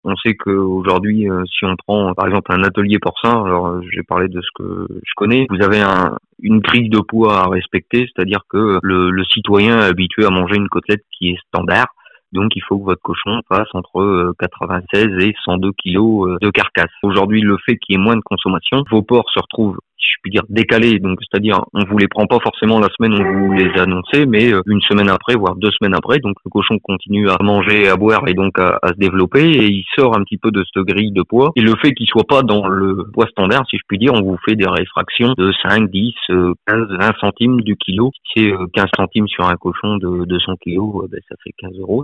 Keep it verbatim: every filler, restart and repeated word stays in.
On sait qu'aujourd'hui, euh, si on prend par exemple un atelier porcin, alors euh, j'ai parlé de ce que je connais, vous avez un, une grille de poids à respecter, c'est-à-dire que le, le citoyen est habitué à manger une côtelette qui est standard. Donc, il faut que votre cochon fasse entre quatre-vingt-seize et cent deux kilos de carcasse. Aujourd'hui, le fait qu'il y ait moins de consommation, vos porcs se retrouvent, si je puis dire, décalés. Donc, c'est-à-dire, on vous les prend pas forcément la semaine où vous les annoncez, mais une semaine après, voire deux semaines après. Donc, le cochon continue à manger, à boire et donc à, à se développer et il sort un petit peu de cette grille de poids. Et le fait qu'il soit pas dans le poids standard, si je puis dire, on vous fait des réfractions de cinq, dix, quinze, vingt centimes du kilo. Si c'est quinze centimes sur un cochon de deux cents kilos, ben, ça fait quinze euros.